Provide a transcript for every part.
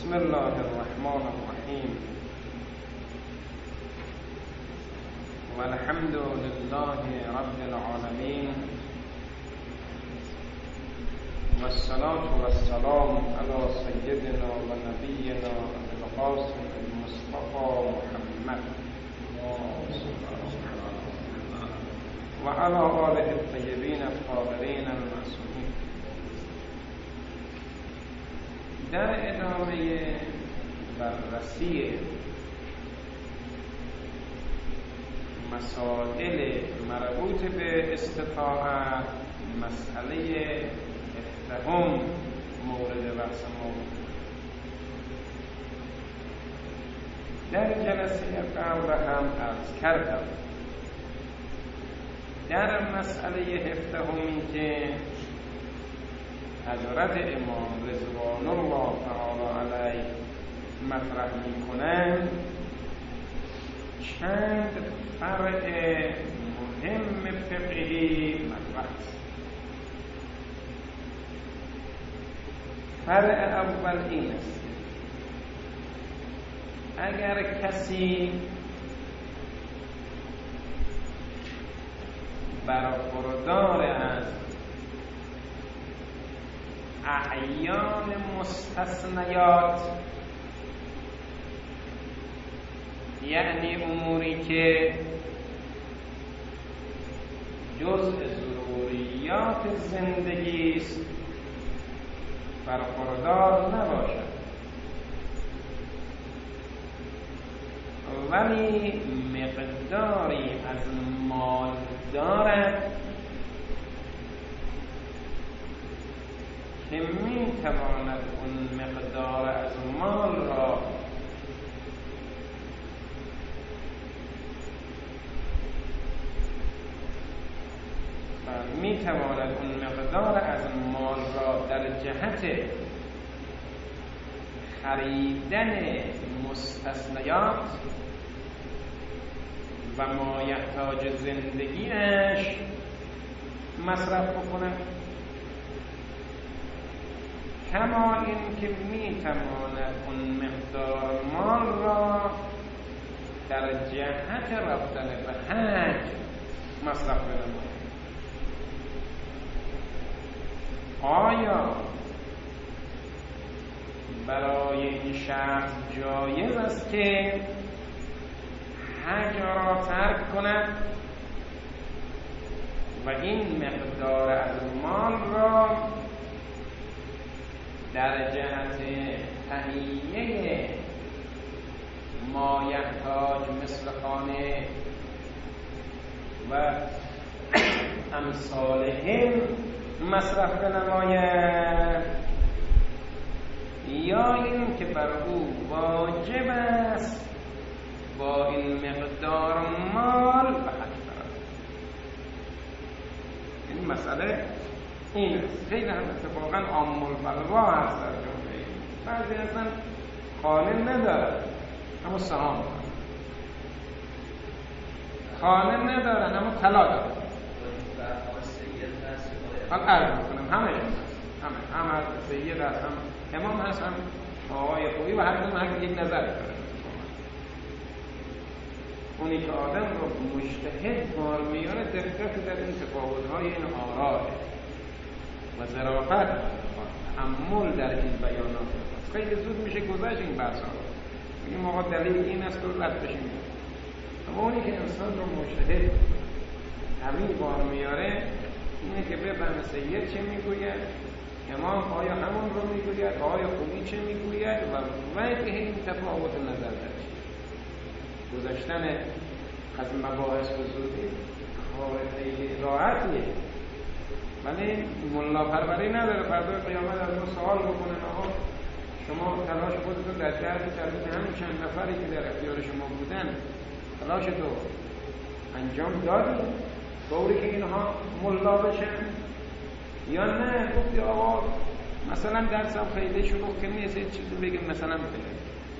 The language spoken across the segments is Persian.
بسم الله الرحمن الرحیم والحمد لله رب العالمین والصلاة والسلام على سيدنا ونبينا القاسم المصطفى محمد وعلى آله الطيبين الطاهرين المعصومين. در ادامه بررسی مسائل مربوط به استطاعت، مسئله افتهام مورد بحث ما بود. در جلسه قبل هم عرض کردم در مسئله افتهامی که حضرت امام رضوان الله تعالی علیه مطرح میکنند چند فرع مهم فقهی مطرح است. فرع اول این است: اگر کسی برخوردار از اعیان مستثنیات، یعنی اموری که جزء ضروریات زندگی است، برخوردار نباشد ولی مقداری از مال دارد که می تواند اون مقدار از مال را در جهت خریدن مستثنیات و ما یحتاج زندگیش مصرف بکند، کما این که می تواند اون مقدار مال را در جهت رفتن به حج مصرف بنماید. آیا برای این شخص جایز است که حج را ترک کند و این مقدار از مال را در جهت تهیه ما یحتاج مثل خانه و امثالهم مصرف نماید، یا این که بر او واجب است با این مقدار مال به حج برود؟ این مسئله این است. خیلی هم اتفاقا عام البلوا هست در جامعه. بعضی اصلا خانه ندارن اما سهام دارن، خانه ندارن اما طلا دارن. من عرض میکنم همه سید هست، هم امام هست، هم آقای خوبی و هر دو هر یک نظر داره. اونی که آدم رو مجتهد بار میاره دقت در این تفاوت‌های این آراء و ظرافت تأمل در این بیانات. خیلی زود میشه گذشت این بحثا. این موقع دلیل این است که رد بشیم. اما اونی که انسان رو مجتهد قوی بار میاره اینه که بفهمه سید چه میگوید، امام آیا همون رو میگوید، آیا خوبی چه میگوید و وجه این تفاوت نظر در چیه. گذاشتن از مباحث و زودی کار خیلی راحتیه، ولی ملا پروری نداره. فردا قیامت از ما سوال بکنن آقا شما تلاش خودتون در جهت تربیت همین چند نفری که در اختیار شما بودن تلاش تو انجام دادی طوری که اینها ملا بشن یا نه؟ گفتی آقا مثلا درسم خیلی شروع که نیست یه چیزی بگیم مثلا بگیم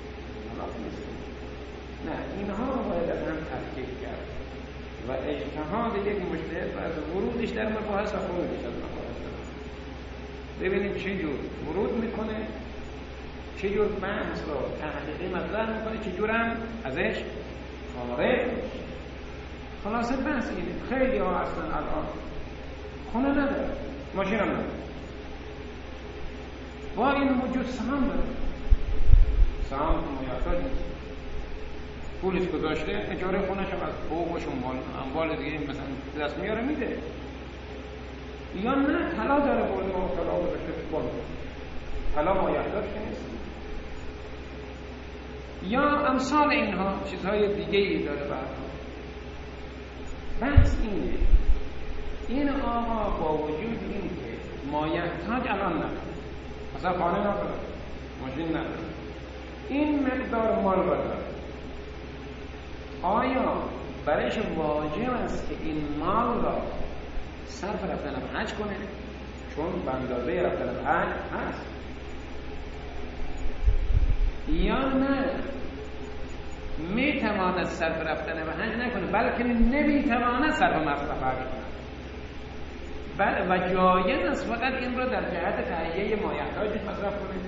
نه، اینها باید از هم تفکیک کرد و اجتهاد یک مجتهد و از ورودش در مباحث و خروجش از مباحث ببینیم چه جور ورود میکنه چه جور بحث رو تحقیقی مطرح میکنه، چه جور هم ازش خارج میشه. خلاصه بحث اینه. خیلی ها اصلا الان خونه نداره، ماشین هم نداره، با این وجود سهام داره، سهام محتاج نیست، پولش گذاشته، اجاره خونش هم از حقوقش اموال دیگه مثلا دست میاره میده. یا نه طلا داره، برده و طلا گذاشته بالا، طلا مایحتاج که نیست. یا امثال اینها چیزهای دیگه ای داره. بحث اینه، این آقا با وجود این که مایحتاج الان نداره، مثلا خانه نداره، ماشین نداره، این مقدار مال داره، آیا برایش واجب است که این مال را صرف رفتن به حج کنه؟ چون به اندازه رفتن به حج هست. یا نه میتواند صرف رفتن به حج نکنه، بلکه نمیتواند صرف مصرف حج کنه. بله، و جایز است فقط این را در جهت تهیه مایحتاجش مصرف کنه،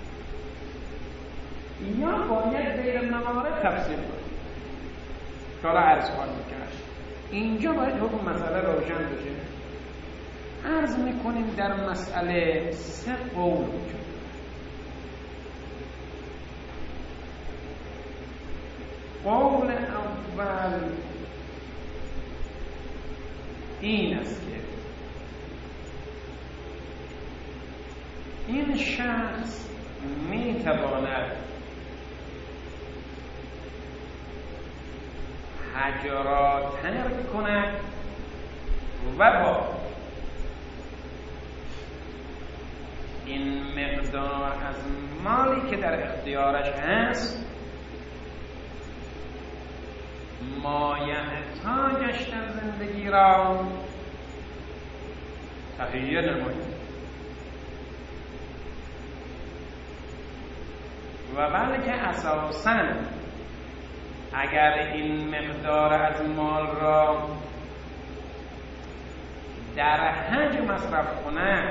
یا باید غیر موارد تفسیر کنه. حالا عرض خواهد میکرد اینجا باید حکم مسئله روشن بشه. عرض میکنیم در مسئله 3 قول وجود. قول اول این است که این شخص میتواند حج را ترک کند و با این مقدار از مالی که در اختیارش هست مایحتاجش در زندگی را تهیه نماید. و بلکه اساساً اگر این مقدار از مال را در حج مصرف کنه،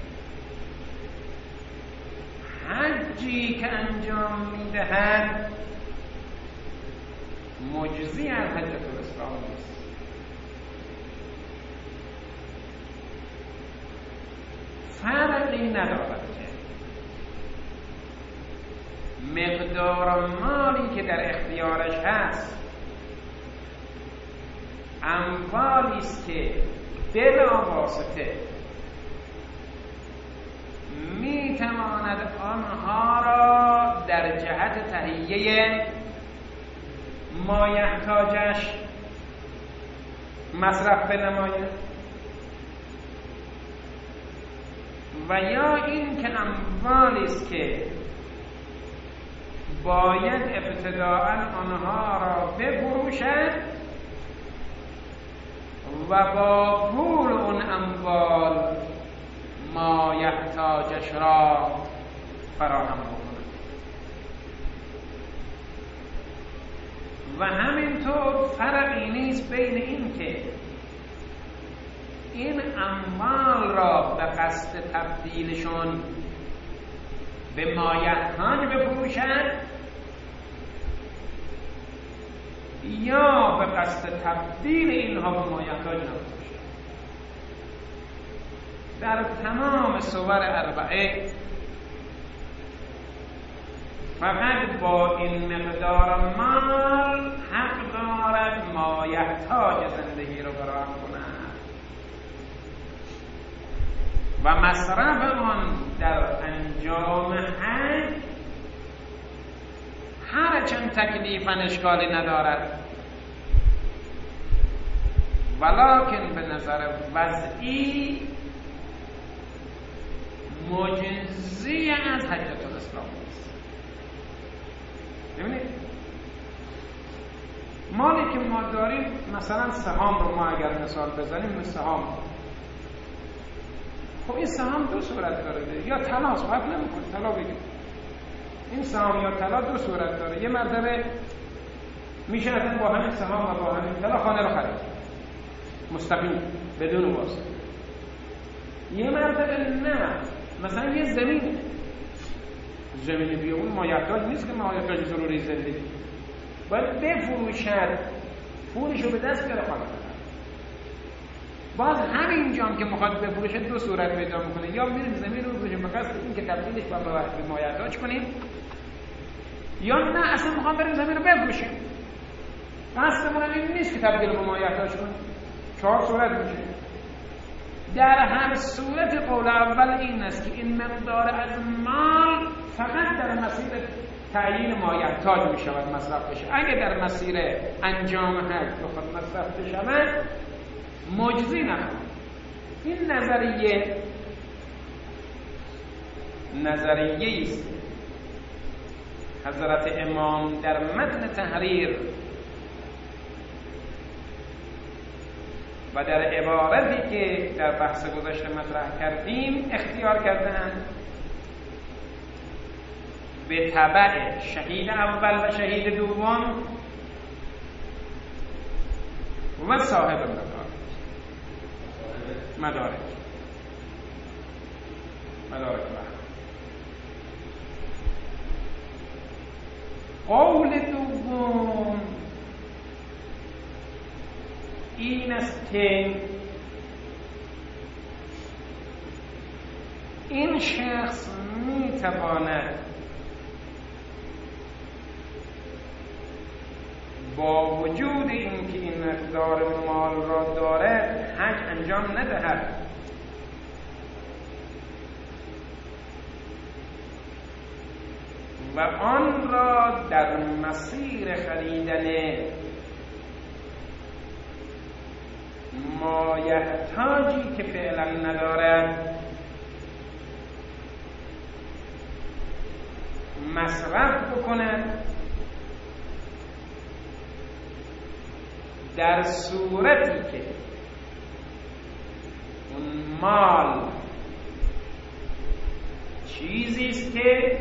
حجی که انجام میدهد مجزی از حجت الاسلام نیست. فرقی ندارد که مقدار مالی که در اختیارش هست اموالی است که بلا واسطه میتواند آنها را در جهت تهیه مایحتاجش مصرف بنماید، و یا این که اموالی است که باید ابتداءً آنها را بفروشد و با پول اون اموال مایحتاجش را فراهم بکند. و همینطور فرقی نیست بین این که این اموال را به قصد تبدیلشون به مایحتاج بفروشد یا به قصد تبدیل اینها به مایحتاج نفروشد. در تمام صور اربعه فقط با این مقدار مال حق دارد مایحتاج زندگی رو فراهم کند و مصرف آن در انجام حج هرچند تکلیفاً اشکالی ندارد، ولکن به نظر وضعی مجزی از حجت الاسلام است. ببینید مالی که ما داریم، مثلا سهام رو ما اگر مثال بزنیم، سهام، خب این سهام دو صورت داره، یا طلاست، فرق نمیکنه طلا بگید، این سهام یا طلا دو صورت داره. یه مرتبه میشه اصلا با همین سهام و با همین طلا خانه رو خرید مستقیم بدون واسطه. یه مرتبه نه، مثلا یه زمین زمین بیرون مایحتاج نیست که مایحتاج ضروری زندگی، باید بفروشد، پولشو به دست بیاره خانه. باز همینجا که میخواد بفروشه دو صورت پیدا میکنه، یا میریم زمین رو بفروشیم به قصد این که تبدیلش به مایحتاج کنیم، یا نه اصلا میخوام بریم زمین رو بفروشیم، قصدمون این نیست که تبدیل به مایحتاج کنیم. 4 صورت میشه. در هر صورت قول اول این است که این مقدار از مال فقط در مسیر تعیین مایحتاج می شود مصرف بشه. اگه در مسیر انجام حج بخواد مصرف بشه مجزی نخواهد. این نظریه است حضرت امام در متن تحریر و در عبارتی که در بحث گذشته مطرح کردیم اختیار کردند به تبع شهید اول و شهید دوم و صاحب مدارج قول دوم این است که این شخص میتواند با وجود اینکه این مقدار مال را دارد حج انجام ندهد، و آن را در مسیر خریدن مایحتاجی که فعلا ندارد مصرف بکند، در صورتی که اون مال چیزی است که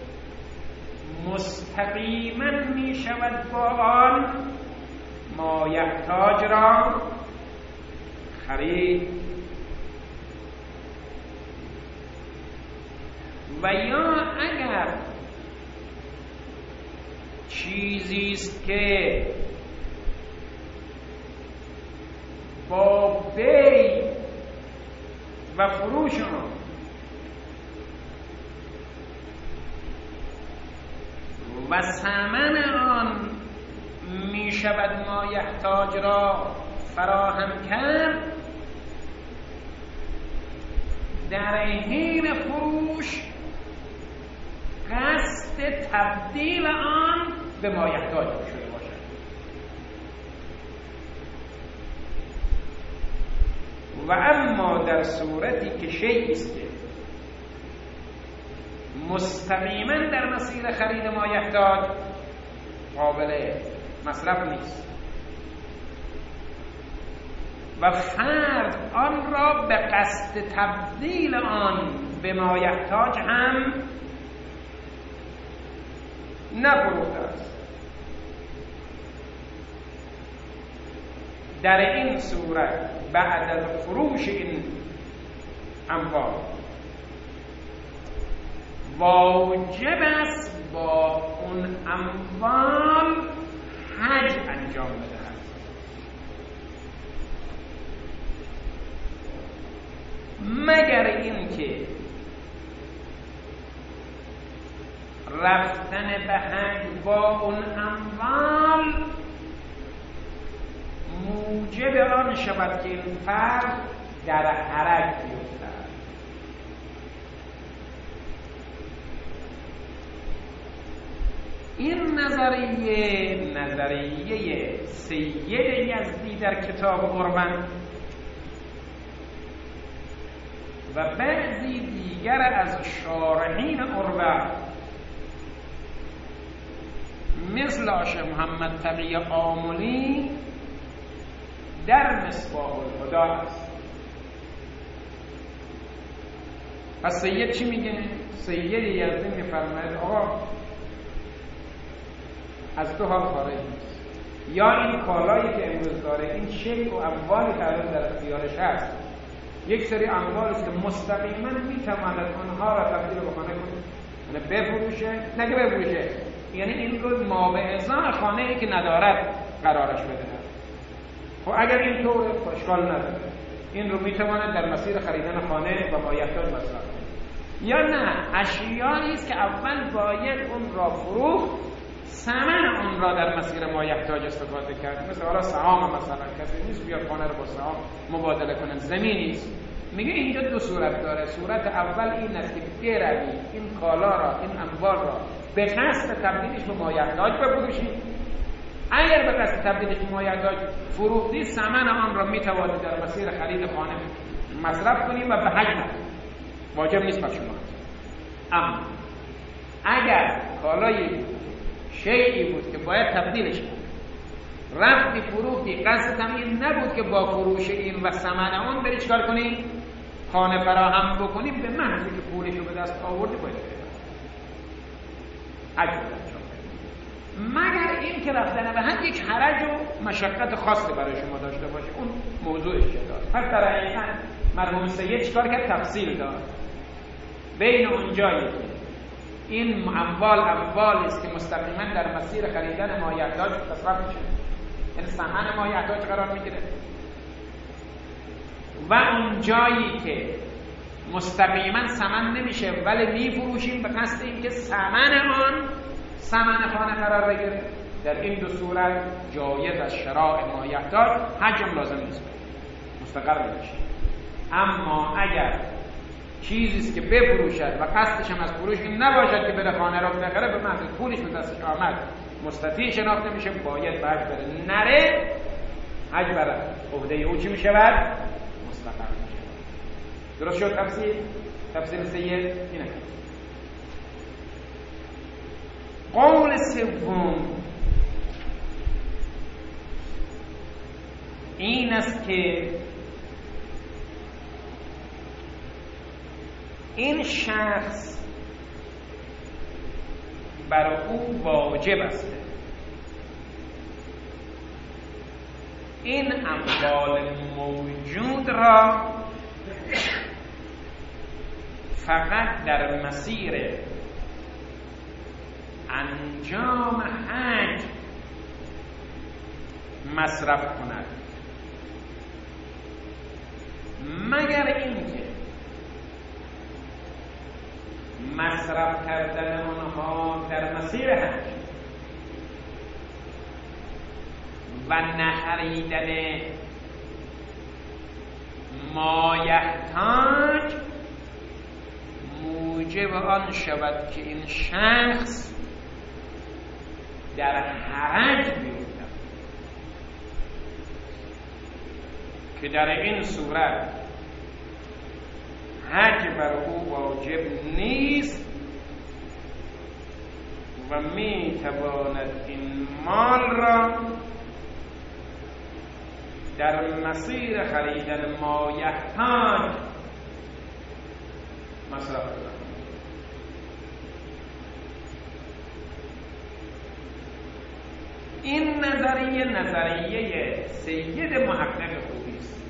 مستقیما می شود با آن مایحتاج را خرید، و یا اگر چیزی است که با بی و فروش آن و ثمن آن می شود مایحتاج را فراهم کرد، در حین فروش قصد تبدیل آن به مایحتاج شده باشد. و اما در صورتی که شیئی است که مستقیما در مسیر خرید مایحتاج قابل مصرف نیست و فرد آن را به قصد تبدیل آن به مایحتاج هم نفروخته است، در این صورت بعد از فروش این اموال واجب است با اون اموال حج انجام بدهد. مگر اینکه رفتن به حج با اون اموال موجب آن شود که این فرد در حرج بیفتد. این نظریه سید یزدی در کتاب قربان و بعضی دیگر از شارحین عروه مثل آشیخ محمد تقی آملی در مصباح الهدی است. پس سید چی میگه؟ سید یزدی میفرماید آقا از دو حال خارج نیست، یا این کالایی که امروز داره، این شکل و اموالی که الان در اختیارش هست، یک سری اموال است که مستقیما میتواند آنها را تبدیل به خانه کنه، بفروشه، نگه بفروشه یعنی این رو ما به ازای خانه ای که ندارد قرارش بده. خب اگر این طوره اشکال نداره، این رو میتواند در مسیر خریدن خانه و مایحتاج مصرف کنه. یا نه، اشیایی است که اول باید اون را فروخت، ثمن اون را در مسیر مایحتاج استفاده کرد. مثل حالا سهام، مثلا کسی نیست بیاد خانه رو با سهام مبادله کنه، زمینی است. میگه اینجا دو صورت داره. صورت اول این است که بروی این کالا را، این اموال را به قصد تبدیلش به مایحتاج بفروشی. اگر به قصد تبدیلش به مایحتاج فروختی، ثمن آن را میتوانی در مسیر خرید خانه مصرف کنی و به حج نکنی، واجب نیست بر شما. اما اگر کالای شیئی بود که باید تبدیلش کنی، رفتی فروختی، قصد این نبود که با فروش این و ثمن اون بری چکار کنی؟ خانه فراهم بکنی، به محضی که پولش رو به دست آوردی باید بده. مگر این که رفتن به حج یک حرج و مشقت خاصی برای شما داشته باشه، اون موضوعش داره. پس در حقیقت مرحوم سید چکار کرد؟ تفصیل داد بین اون جایی که این اموال است که مستقیما در مسیر خریدن مایحتاج تصرف میشه، یعنی ثمن مایحتاج قرار میگیره، و اون جایی که مستقیما ثمن نمیشه ولی میفروشیم به قصد اینکه ثمن خانه قرار بگیره. در این دو صورت جایز از شراء مایحتاج، حجم لازم نیست، مستقر میشه. اما اگر چیزی است که بفروشد و قصدش هم از فروش این نباشد که بره خانه را بخره، به محض پولش به دستش آمد مستطیع شناخته میشه، باید به حج بره. نره، حج بره عهده او چی میشه؟ بعد مستقر میشه. درست شد تفسیر سید اینه. قول سوم این است که این شخص بر او واجب است این اموال موجود را فقط در مسیر انجام حج مصرف کند، مگر اینکه مصرف کردن آنها در مسیر حج و نخریدن مایحتاج موجب آن شود که این شخص در حرج بیفتد، که در این صورت حج بر او واجب نیست و می تواند این مال را در مسیر خریدن مایحتاج مصرف کند. این نظریه سید محقق خوبی است.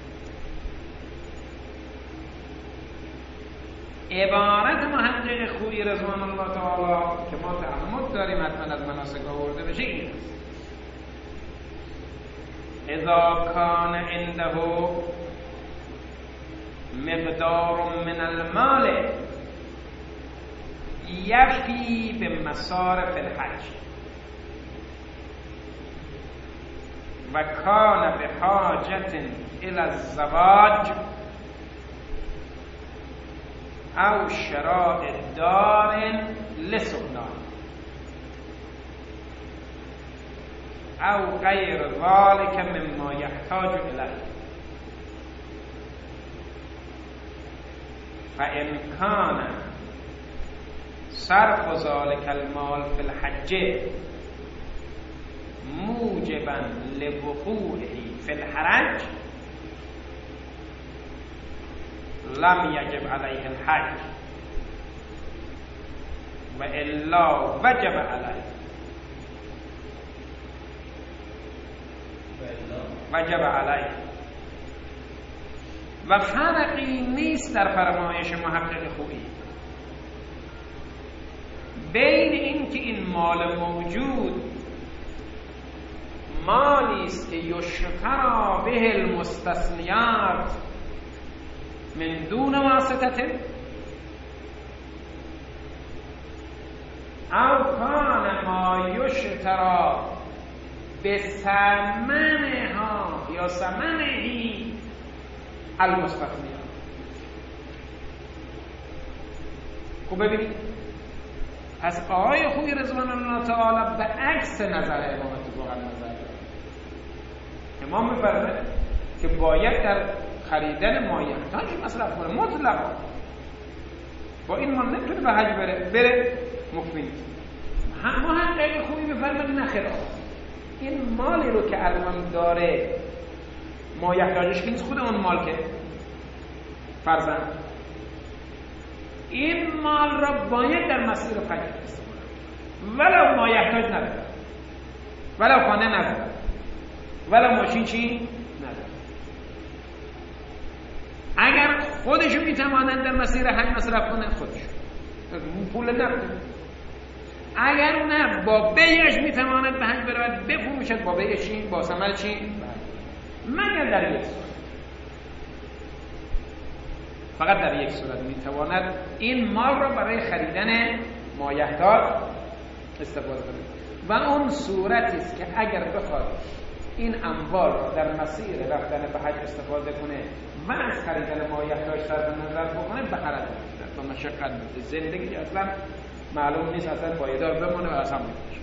عبارت محقق خوبی رضوان الله تعالی که ما تعمد داریم حتما از مناسک آورده بشه این است: اذا کان عنده مقدار من المال یفی به مصارف الحج و کان به حاجت الى الزواج او شراء دار لسکنا او غیر ذلك مما يحتاج الیه فان کان صرف ذلك المال في الحج موجبا لوقوعه في الحرج لم يجب عليه الحج والا وجب عليه و فرقی نیست در فرمایش محقق خویی بین این که این مال موجود مالی است که یشتری به المستثنیات من دون واسطه او کان ما یشتری به ثمنها یا ثمنهی المستثنیات. خب ببینید، پس آقای خوبی رضوان الله تعالی به عکس نظر امام اتفاقا نظر داره. امام می‌فرماید که باید در خریدن مایحتاج مصرف کنه مطلقا. با این مال نمیتونه به حج بره مکمل. ما هم خیلی خوبی می‌فرماید نخیر. این مالی رو که الان داره مایحتاجش که نیست، خود اون مال که فرزند این مال را باید در مسیر حج استفاده کنه، ولو مایحتاج نداره، ولو خانه نداره، ولو ماشین چی نداره. اگر خودشو میتوانند در مسیر حج مصرف کنه خودشو پول نداره، اگر نه با بیعش میتواند به حج برود بفروشد، با بیعش چی؟ با ثمر چی؟ مگر در یک صورت، فقط در یک صورت میتواند این مال را برای خریدن مایحتاج استفاده کنه و اون صورتی است که اگر بخواد این اموال را در مسیر رفتن به حج استفاده کنه و از خریدن مایحتاج صرف نظر بکنه به خرج می‌افتد و مشقت می‌ده. زندگی اصلا معلوم نیست اصلا پایدار بمونه و اصلا میشه.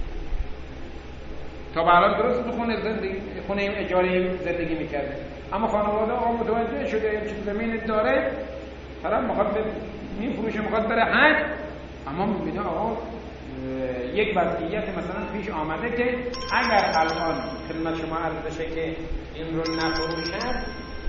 تا به الان درست تو خونه اجاره زندگی میکرده، اما خانواده آقا متوجه شده یه چیز زمین داره، طرف میخواد میفروشه، میخواد بره حج، اما میبینه آقا یک وضعیت مثلا پیش آمده که اگر الان خدمت شما عرض بشه که این رو نفروشد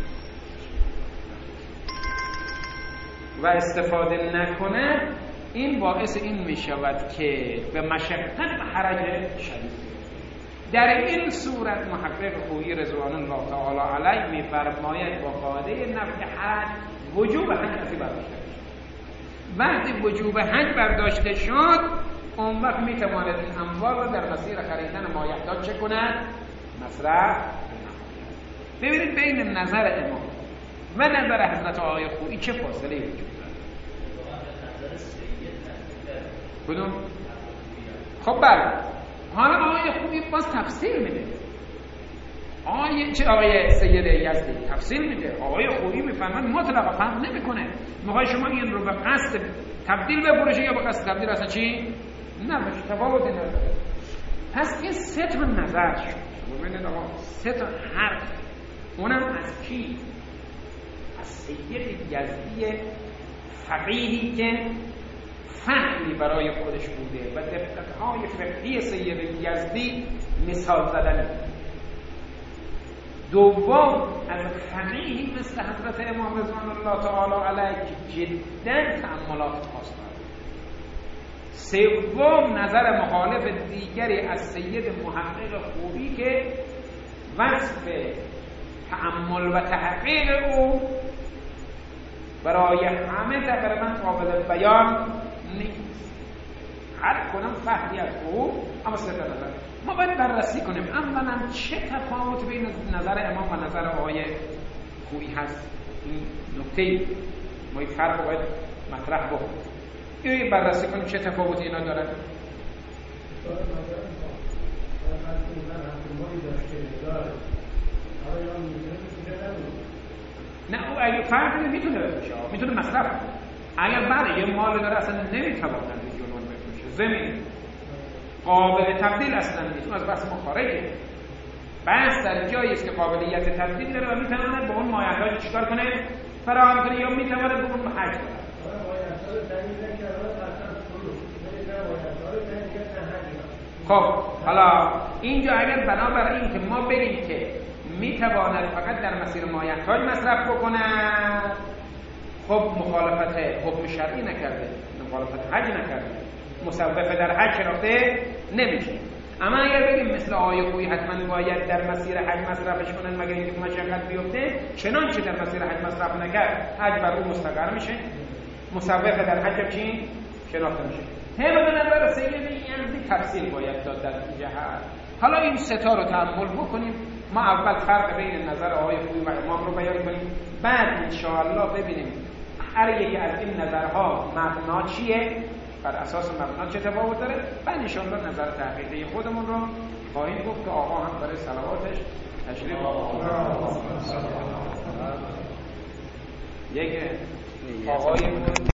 و استفاده نکنه، این باعث این میشود که به مشقت و حرج شدید. در این صورت محقق خویی رضوان الله تعالی علیه میفرماید با قاعده نفی حج وجوب حج کسی برداشته شد. وقتی وجوب حج برداشته شد، اون وقت میتواند این اموال را در مسیر خریدن مایحتاج چه کند؟ مصرف. ببینید بین نظر امام و نظر حضرت آقای خویی چه فاصله وجود داره. کدوم؟ خب بله، حالا آقای خویی باز تفسیر میده. آقای سید یزدی تفسیر میده. آقای خویی میفهمن مطلقا فهم نمیکنه. میخوای شما این رو به قصد تبدیل بفروشه یا به قصد تبدیل اصلا چی؟ نه، تفاوتی نداره. پس این سه تا نظر شد. ببینید آقا، سه تا حرف، اونم از کی؟ از سید یزدی فقیهی که فهمی برای خودش بوده و دقت‌های فقهی سید یزدی مثال زدن. دوم از فقیهی مثل حضرت امام رضوان الله تعالی علیه که جدا تأملات خاص دارد. سوم نظر مخالف دیگری از سید محقق خوبی که وصف تأمل و تحقیق او برای همه تقریبا قابل بیان نیست. هر کنم فهمی از او، اما سه نظر ما باید بررسی کنیم. اولا چه تفاوت بین نظر امام و نظر آقای خویی هست؟ این نکته ما این فرق باید مطرح بکنیم. این بررسی کنیم چه تفاوتی اینا دارن. نه، او اگه فرقی میتونه بشه، میتونه مصرف کنه. اگر بعد یه مال داره اصلا نمیتواند به جلون بفروشه، زمین قابل تبدیل اصلا نیست، از بحث ما خارجه. بحث در جایی است که قابلیت تبدیل داره و میتواند با اون مایحتاج چیکار کنه؟ فراهم کنه، یا میتواند با اون حج کنه. خب حالا اینجا اگر بنابر این که ما بگیم که میتواند فقط در مسیر مایحتاج مصرف بکنه، خب مخالفت حکم شرعی نکرده، مخالفت حج نکرده، مصوفه در حج شناخته نمیشه. اما اگر بگیم مثل آقای خویی حتما باید در مسیر حج مصرفش کنن مگر اینکه مشقت بیفته، چنانچه در مسیر حج مصرف نکرد حج بر او مستقر میشه، مصوفه در حج چی شناخته میشه. به نظر سید یزدی تفصیل باید داد در این جهت. حالا این ستا رو تأمل بکنیم. ما اول فرق بین نظر آقای خویی و امام رو بیان کنیم، بعد انشاءالله ببینیم هر یک از این نظرها مبنا چیه، بر اساس مبنا چه تفاوت داره، بعد انشاءالله نظر تحقیقی خودمون رو خواهیم گفت که آقا هم برای صلواتش تشریف آورد. یک آقای